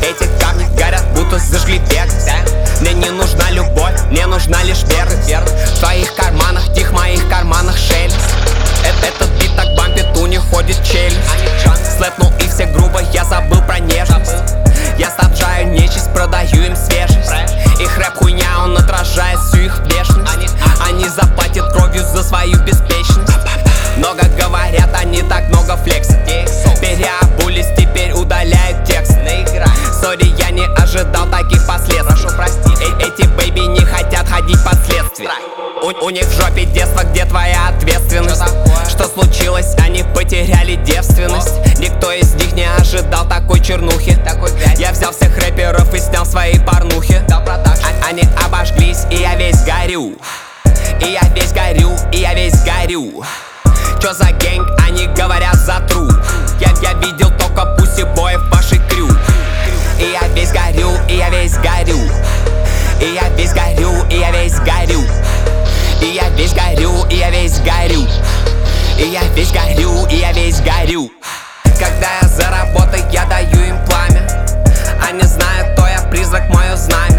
Эти камни горят, будто зажгли век. Мне не нужна любовь, мне нужна лишь вера. В твоих карманах тих, в моих карманах шелест. Этот бит так бампит, у них ходит челюсть. Слэпнул их все грубо, я забыл про нежность. Я снабжаю нечисть, продаю им свежесть. Их рэп хуйня, он отражает всю их внешность. Они заплатят кровью за свою беспечность. Много говорят, они так много флексят. Переобулись, теперь удаляют текст. Сори, я не ожидал таких последствий. Прошу простить, эти бэйби не хотят ходить под следствие. У них в жопе детство, где твоя ответственность? Что случилось? Они потеряли девственность. Никто из них не ожидал такой чернухи. Я взял всех рэперов и снял свои порнухи. Они обожглись, и я весь горю. И я весь горю, и я весь горю. Чё за гэнг? Они говорят за тру. Я видел только пуси-боев в вашей крю. И я весь горю, и я весь горю. И я весь горю, и я весь горю. И я весь горю, и я весь горю. И я весь горю, и я весь горю. Когда я за работой, я даю им пламя. Они знают, то я призрак, мое знамя.